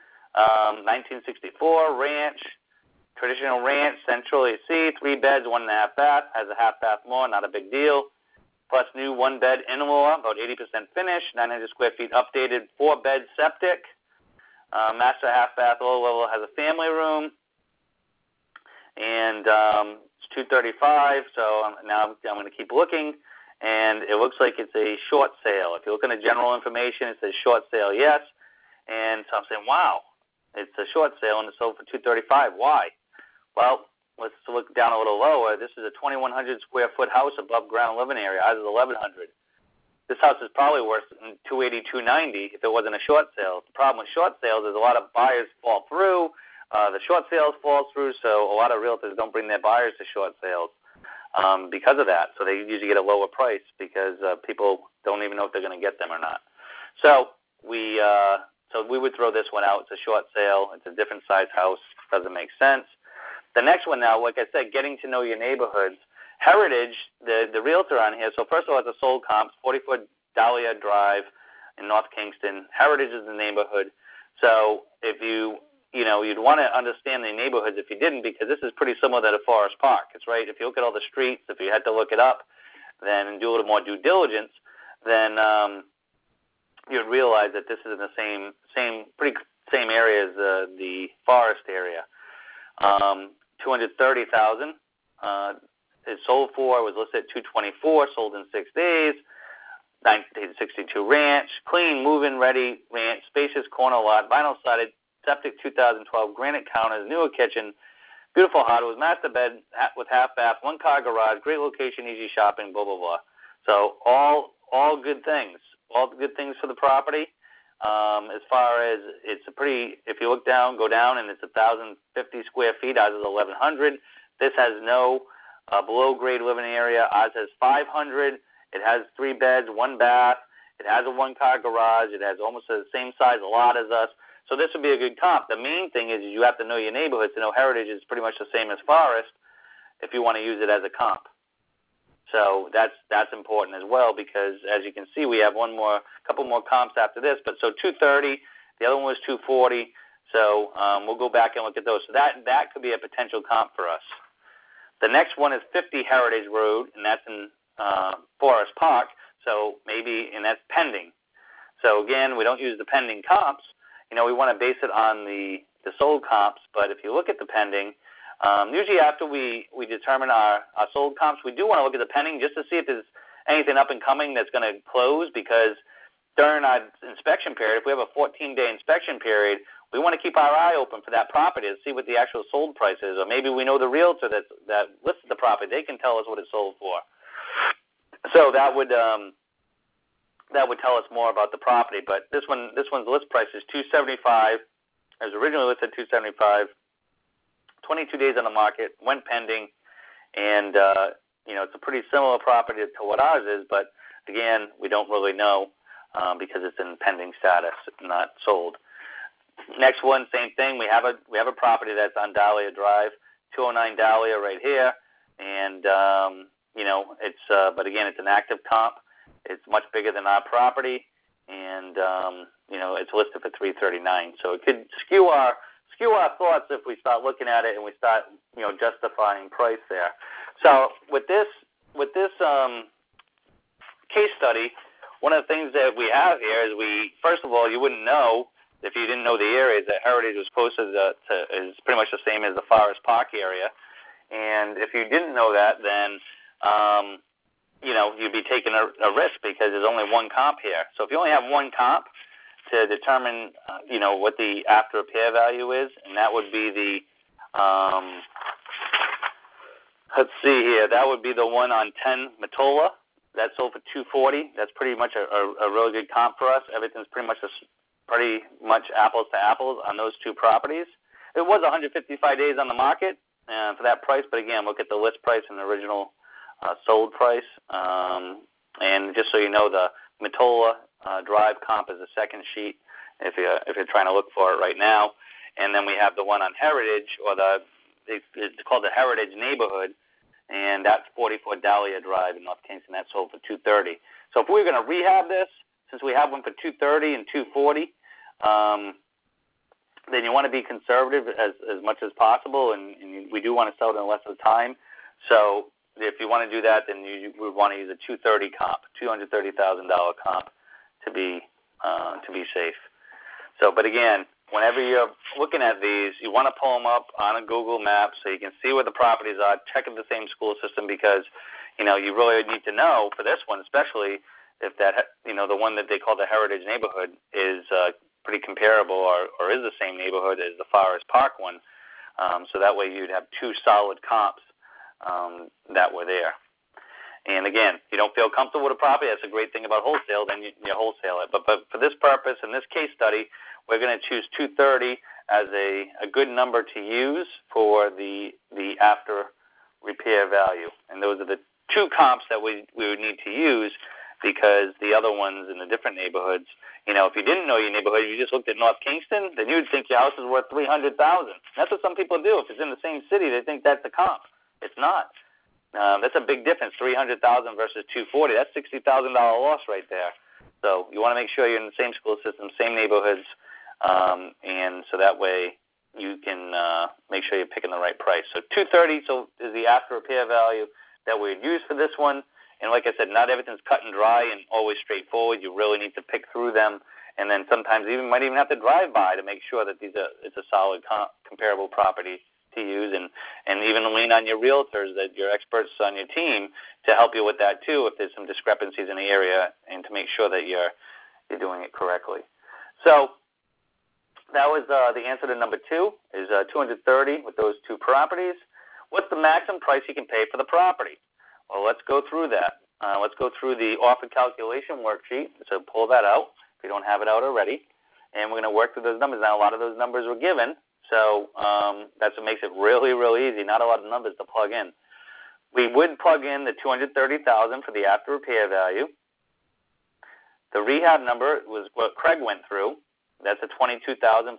1964 ranch, traditional ranch, central AC, 3 beds, 1.5 bath, has a half bath more, not a big deal. Plus new 1-bed in-law, about 80% finished, 900 square feet updated, 4-bed septic. Master half bath, low level, has a family room, and it's $235. So now I'm going to keep looking, and it looks like it's a short sale. If you're looking at general information, it says short sale, yes. And so I'm saying, wow, it's a short sale, and it's sold for $235. Why? Well, let's look down a little lower. This is a 2,100 square foot house above ground living area. Ours is 1,100. This house is probably worth $280, $290 if it wasn't a short sale. The problem with short sales is a lot of buyers fall through. The short sales fall through, so a lot of realtors don't bring their buyers to short sales because of that. So they usually get a lower price because people don't even know if they're going to get them or not. So we would throw this one out. It's a short sale. It's a different size house. Doesn't make sense. The next one now, like I said, getting to know your neighborhoods. Heritage, the realtor on here, so first of all, it's a sold comps, 40-foot Dahlia Drive in North Kingston. Heritage is the neighborhood. So if you'd want to understand the neighborhoods if you didn't, because this is pretty similar to Forest Park. It's right. If you look at all the streets, if you had to look it up, then and do a little more due diligence, then you'd realize that this is in the same area as the Forest area. $230,000. It sold for, was listed at $224, sold in 6 days. 1962 ranch, clean, move-in ready ranch, spacious corner lot, vinyl sided, septic 2012, granite counters, newer kitchen, beautiful hardwood, master bed with half bath, 1-car garage, great location, easy shopping, blah blah blah. So all good things, all good things for the property. As far as it's a pretty, if you look down, go down, and it's 1,050 square feet. Ours is 1,100. This has no below grade living area. Ours has 500. It has 3 beds, 1 bath. It has a 1-car garage. It has almost the same size lot as us. So this would be a good comp. The main thing is you have to know your neighborhood to know Heritage is pretty much the same as Forest if you want to use it as a comp. So that's important as well because, as you can see, we have couple more comps after this. But so 230, the other one was 240. So we'll go back and look at those. So that could be a potential comp for us. The next one is 50 Heritage Road, and that's in Forest Park. So maybe, and that's pending. So again, we don't use the pending comps. We want to base it on the sold comps. But if you look at the pending, Usually after we determine our sold comps, we do want to look at the pending just to see if there's anything up and coming that's going to close, because during our inspection period, if we have a 14-day inspection period, we want to keep our eye open for that property to see what the actual sold price is, or maybe we know the realtor that listed the property. They can tell us what it sold for. So that would tell us more about the property. But this one's list price is $275. It was originally listed at $275. 22 days on the market, went pending, and it's a pretty similar property to what ours is, but again, we don't really know because it's in pending status, not sold. Next one, same thing. We have a property that's on Dahlia Drive, 209 Dahlia right here, and but again, it's an active comp. It's much bigger than our property, and it's listed for $339. So it could skew our thoughts if we start looking at it and we start justifying price there. So with this case study, one of the things that we have here is first of all, you wouldn't know if you didn't know the area that Heritage was posted is pretty much the same as the Forest Park area. And if you didn't know that, then you'd be taking a risk because there's only one comp here. So if you only have one comp to determine what the after repair value is, and that would be the let's see here, that would be the one on 10 Matola. That sold for $240. That's pretty much a really good comp for us. Everything's pretty much apples to apples on those two properties. It was 155 days on the market for that price, but again, look at the list price and the original sold price. And just so you know, the Matola Drive comp is the second sheet if you're trying to look for it right now. And then we have the one on Heritage, or it's called the Heritage Neighborhood, and that's 44 Dahlia Drive in North Kingston. That sold for $230. So if we were going to rehab this, since we have one for $230 and $240, then you want to be conservative as much as possible, and we do want to sell it in less of time. So if you want to do that, then you would want to use a $230,000 comp, $230,000 comp to be safe. So, but again, whenever you're looking at these, you want to pull them up on a Google map so you can see where the properties are. Check if the same school system, because you really need to know for this one, especially if that the one that they call the Heritage Neighborhood is pretty comparable or is the same neighborhood as the Forest Park one. So that way you'd have two solid comps that were there. And again, if you don't feel comfortable with a property, that's a great thing about wholesale, then you wholesale it. But for this purpose, in this case study, we're going to choose 230 as a good number to use for the after repair value. And those are the two comps that we would need to use, because the other ones in the different neighborhoods, if you didn't know your neighborhood, you just looked at North Kingston, then you would think your house is worth $300,000. That's what some people do. If it's in the same city, they think that's a comp. It's not. That's a big difference, $300,000 versus $240. That's $60,000 loss right there. So you want to make sure you're in the same school system, same neighborhoods, and so that way you can make sure you're picking the right price. So $230 is the after repair value that we would use for this one. And like I said, not everything's cut and dry and always straightforward. You really need to pick through them, and then sometimes you might even have to drive by to make sure that it's a solid comparable property to use, and even lean on your realtors, that your experts on your team, to help you with that too if there's some discrepancies in the area, and to make sure that you're doing it correctly. So that was the answer to number 2, is $230 with those two properties. What's the maximum price you can pay for the property? Well, let's go through that. Let's go through the offer calculation worksheet. So pull that out if you don't have it out already. And we're going to work through those numbers. Now, a lot of those numbers were given, so that's what makes it really, really easy. Not a lot of numbers to plug in. We would plug in the $230,000 for the after repair value. The rehab number was what Craig went through. That's a $22,425.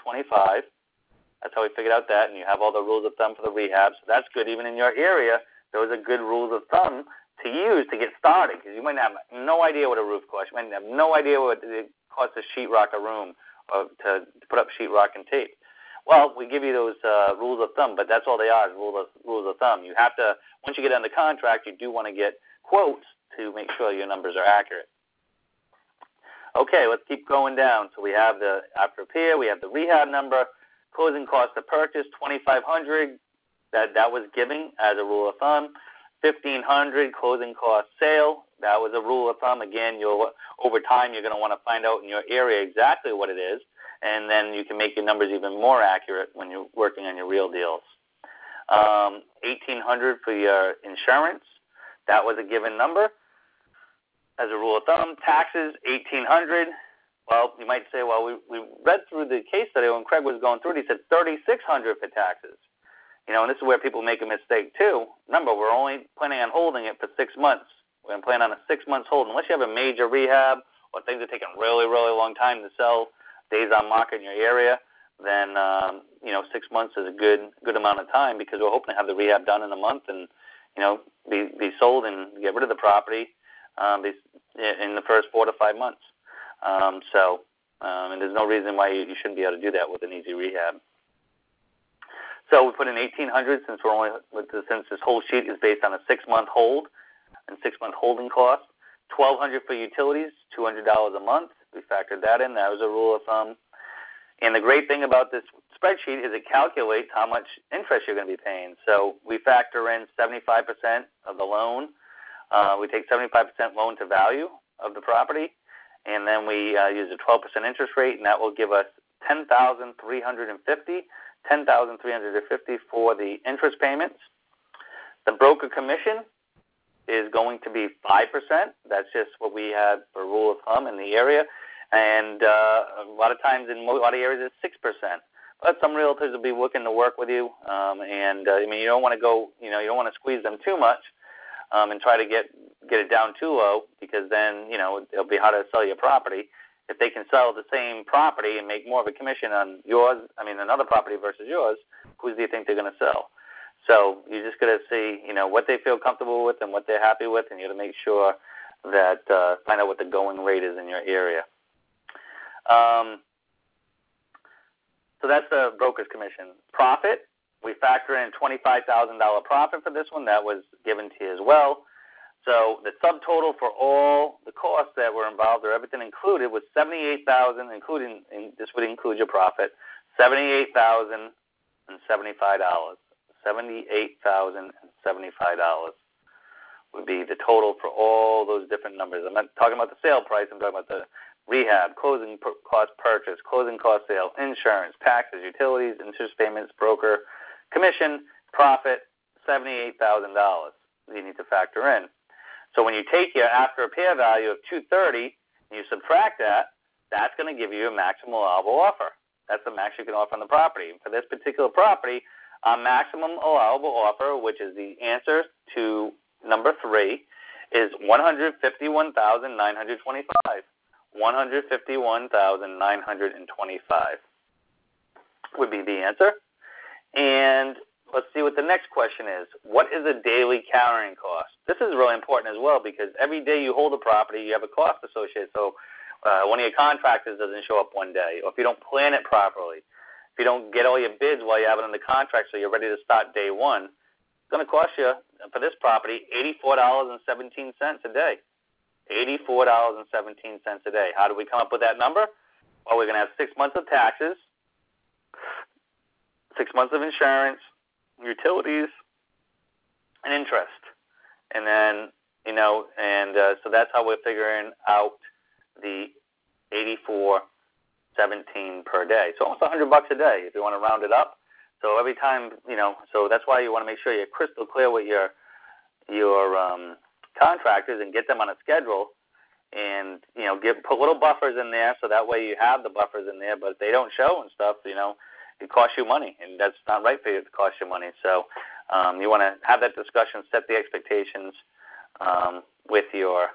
That's how we figured out that, and you have all the rules of thumb for the rehab, so that's good. Even in your area, those are good rules of thumb to use to get started, because you might have no idea what a roof costs. You might have no idea what it costs to sheetrock a room or to put up sheetrock and tape. Well, we give you those rules of thumb, but that's all they are, is rules of thumb. You have to, once you get under contract, you do want to get quotes to make sure your numbers are accurate. Okay, let's keep going down. So we have the after repair, we have the rehab number, closing cost to purchase, $2,500. that was giving as a rule of thumb. $1,500 closing cost sale. That was a rule of thumb. Again, over time you're going to want to find out in your area exactly what it is, and then you can make your numbers even more accurate when you're working on your real deals. $1,800 for your insurance. That was a given number as a rule of thumb. Taxes, $1,800. Well, you might say, well, we read through the case study when Craig was going through it. He said $3,600 for taxes. And this is where people make a mistake too. Remember, we're only planning on holding it for 6 months. We're going to plan on a 6 months hold. Unless you have a major rehab or things are taking really, really long time to sell, days on market in your area, then 6 months is a good amount of time, because we're hoping to have the rehab done in a month and be sold and get rid of the property in the first 4 to 5 months. And there's no reason why you shouldn't be able to do that with an easy rehab. So we put in $1,800 since this whole sheet is based on a 6-month hold and 6-month holding cost. $1,200 for utilities, $200 a month. We factored that in. That was a rule of thumb. And the great thing about this spreadsheet is it calculates how much interest you're going to be paying. So we factor in 75% of the loan. We take 75% loan to value of the property, and then we use a 12% interest rate, and that will give us $10,350 for the interest payments. The broker commission is going to be 5%. That's just what we have for rule of thumb in the area. And a lot of times in a lot of areas it's 6%. But some realtors will be looking to work with you, you don't want to go, you don't want to squeeze them too much and try to get it down too low, because then it'll be harder to sell your property. If they can sell the same property and make more of a commission on another property versus yours, who do you think they're going to sell? So you just got to see, what they feel comfortable with and what they're happy with, and you got to make sure that find out what the going rate is in your area. So that's the broker's commission. Profit, we factor in $25,000 profit for this one. That was given to you as well. So the subtotal for all the costs that were involved, or everything included, was $78,000, including, and this would include your profit, $78,075. $78,075 would be the total for all those different numbers. I'm not talking about the sale price. I'm talking about the rehab, closing cost purchase, closing cost sale, insurance, taxes, utilities, interest payments, broker, commission, profit, $78,000 you need to factor in. So when you take your after repair value of $230 and you subtract that, that's going to give you a maximum allowable offer. That's the max you can offer on the property. For this particular property, our maximum allowable offer, which is the answer to number 3, is $151,925. $151,925 would be the answer. And let's see what the next question is. What is a daily carrying cost? This is really important as well, because every day you hold a property, you have a cost associated. So one of your contractors doesn't show up one day, or if you don't plan it properly, if you don't get all your bids while you have it under contract so you're ready to start day one, it's going to cost you, for this property, $84.17 a day. $84.17 a day. How do we come up with that number? Well, we're going to have 6 months of taxes, 6 months of insurance, utilities, and interest. And then, so that's how we're figuring out the $84.17 per day. So almost $100 a day if you want to round it up. So every time, so that's why you want to make sure you're crystal clear with your contractors and get them on a schedule, and put little buffers in there, so that way you have the buffers in there. But if they don't show and stuff, it costs you money, and that's not right for you to cost you money. So you want to have that discussion, set the expectations with your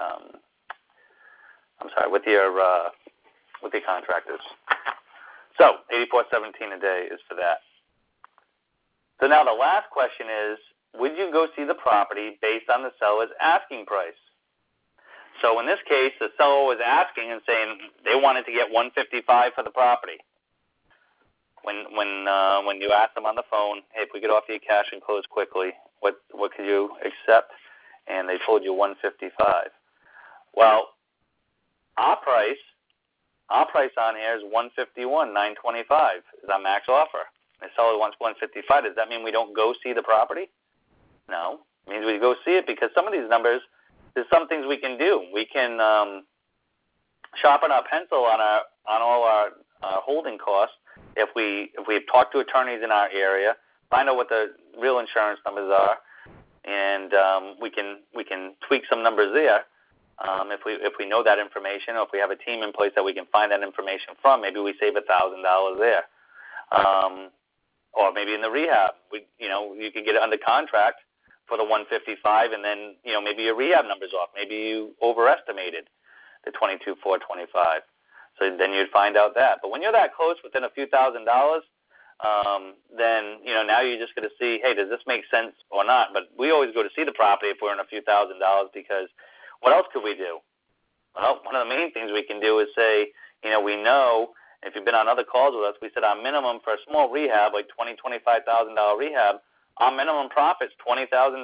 contractors. So $84.17 a day is for that. So now the last question is, would you go see the property based on the seller's asking price? So in this case, the seller was asking and saying they wanted to get $155 for the property. When you asked them on the phone, hey, if we could offer you cash and close quickly, what could you accept? And they told you $155. Well, our price on here is $151,925 is our max offer. The seller wants 155. Does that mean we don't go see the property? No. It means we go see it because some of these numbers, there's some things we can do. We can sharpen our pencil on all our holding costs. If we talk to attorneys in our area, find out what the real insurance numbers are, and we can tweak some numbers there. If we know that information, or if we have a team in place that we can find that information from, maybe we save $1,000 there. Or maybe in the rehab, you could get it under contract for the 155, and then maybe your rehab number's off. Maybe you overestimated the 22,425. So then you'd find out that. But when you're that close, within a few $1,000s, then now you're just going to see, hey, does this make sense or not? But we always go to see the property if we're in a few $1,000s, because what else could we do? Well, one of the main things we can do is say, we know, if you've been on other calls with us, we said our minimum for a small rehab, like $20,000, $25,000 rehab, our minimum profit's $20,000.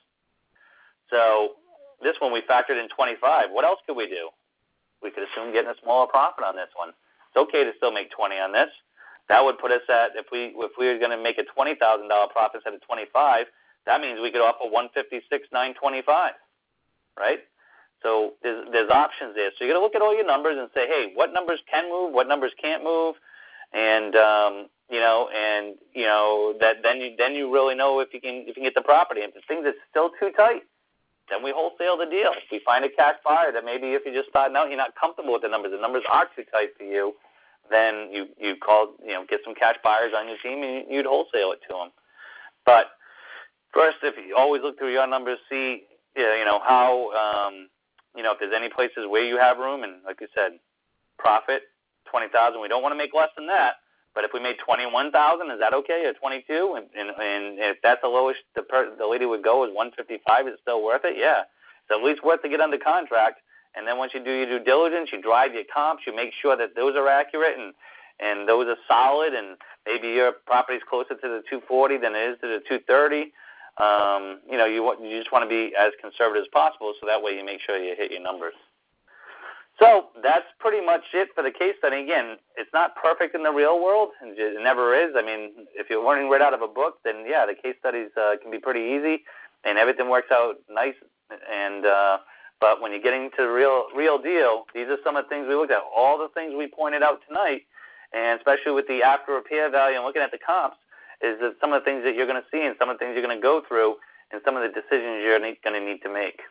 So this one we factored in 25. What else could we do? We could assume getting a smaller profit on this one. It's okay to still make 20 on this. That would put us at, if we were going to make a $20,000 profit instead of 25, that means we could offer 156,925, right? So there's options there. So you got to look at all your numbers and say, hey, what numbers can move, what numbers can't move, and then you really know if you can get the property. And if things are still too tight, then we wholesale the deal. If we find a cash buyer that maybe if you're just starting out, you're not comfortable with the numbers are too tight for you, then you call, get some cash buyers on your team and you'd wholesale it to them. But first, if you always look through your numbers, see, how, if there's any places where you have room, and like you said, profit, 20,000. We don't want to make less than that. But if we made 21,000, is that okay? Or 22? And if that's the lowest the lady would go is 155, is it still worth it? Yeah, it's at least worth to get under contract. And then once you do your due diligence, you drive your comps, you make sure that those are accurate and those are solid, and maybe your property's closer to the 240 than it is to the 230. You just want to be as conservative as possible, so that way you make sure you hit your numbers. So that's pretty much it for the case study. Again, it's not perfect in the real world. It never is. I mean, if you're learning right out of a book, then, yeah, the case studies can be pretty easy, and everything works out nice. But when you're getting to the real deal, these are some of the things we looked at. All the things we pointed out tonight, and especially with the after repair value and looking at the comps, is that some of the things that you're going to see and some of the things you're going to go through and some of the decisions you're going to need to make.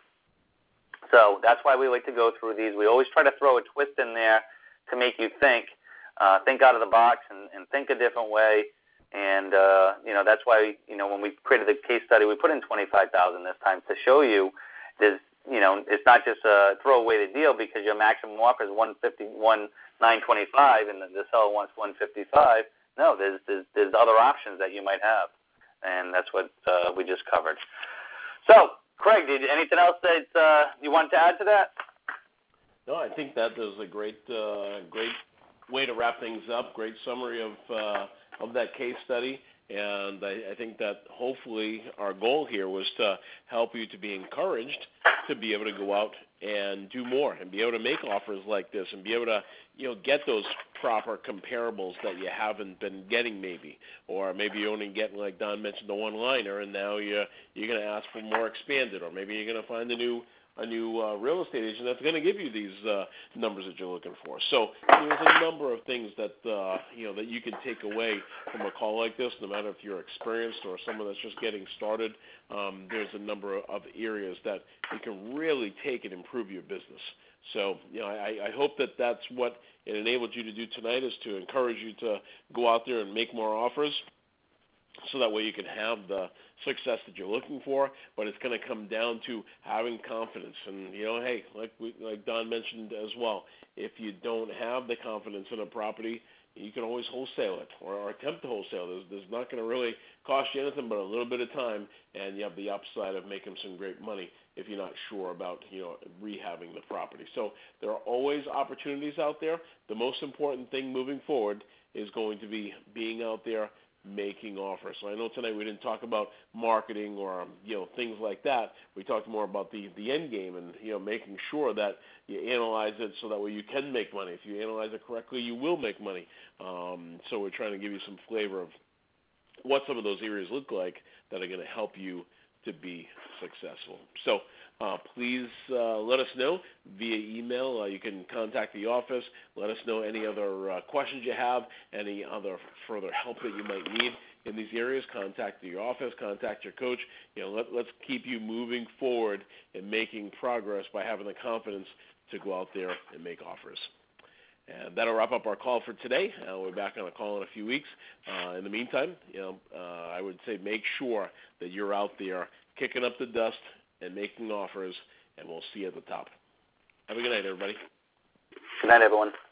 So that's why we like to go through these. We always try to throw a twist in there to make you think out of the box and think a different way. And, that's why, when we created the case study, we put in 25,000 this time to show you there's, it's not just a throw away the deal because your maximum offer is 151,925 and the seller wants 155. No, there's other options that you might have. And that's what we just covered. So, Craig, anything else that you want to add to that? No, I think that is a great way to wrap things up. Great summary of that case study, and I think that hopefully our goal here was to help you to be encouraged to be able to go out and do more and be able to make offers like this and be able to get those proper comparables that you haven't been getting maybe, or maybe you're only getting, like Don mentioned, the one-liner, and now you're going to ask for more expanded, or maybe you're going to find a new real estate agent that's going to give you these numbers that you're looking for. So there's a number of things that that you can take away from a call like this, no matter if you're experienced or someone that's just getting started. There's a number of areas that you can really take and improve your business. So, I hope that that's what it enabled you to do tonight, is to encourage you to go out there and make more offers, so that way you can have the success that you're looking for. But it's going to come down to having confidence. And, hey, like Don mentioned as well, if you don't have the confidence in a property, you can always wholesale it or attempt to wholesale. There's not going to really cost you anything but a little bit of time, and you have the upside of making some great money if you're not sure about, rehabbing the property. So there are always opportunities out there. The most important thing moving forward is going to be being out there making offers. So I know tonight we didn't talk about marketing or things like that. We talked more about the end game and making sure that you analyze it so that way you can make money. If you analyze it correctly, you will make money. So we're trying to give you some flavor of what some of those areas look like that are going to help you to be successful. So please let us know via email. You can contact the office. Let us know any other questions you have, any other further help that you might need in these areas. Contact your office, contact your coach. Let's keep you moving forward and making progress by having the confidence to go out there and make offers. And that'll wrap up our call for today. We're back on a call in a few weeks. In the meantime, I would say make sure that you're out there kicking up the dust and making offers, and we'll see you at the top. Have a good night, everybody. Good night, everyone.